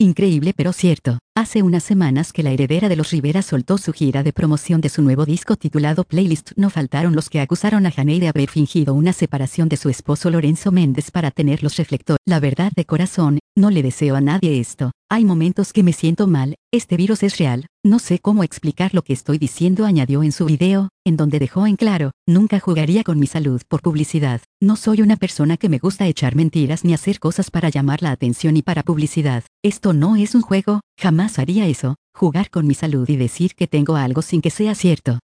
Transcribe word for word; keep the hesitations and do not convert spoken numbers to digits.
Increíble pero cierto. Hace unas semanas que la heredera de los Rivera soltó su gira de promoción de su nuevo disco titulado Playlist. No faltaron los que acusaron a Janae de haber fingido una separación de su esposo Lorenzo Méndez para tener los reflectores. La verdad, de corazón, no le deseo a nadie esto. Hay momentos que me siento mal, este virus es real, no sé cómo explicar lo que estoy diciendo, añadió en su video, en donde dejó en claro: nunca jugaría con mi salud por publicidad. No soy una persona que me gusta echar mentiras ni hacer cosas para llamar la atención y para publicidad. Esto no es un juego, jamás haría eso, jugar con mi salud y decir que tengo algo sin que sea cierto.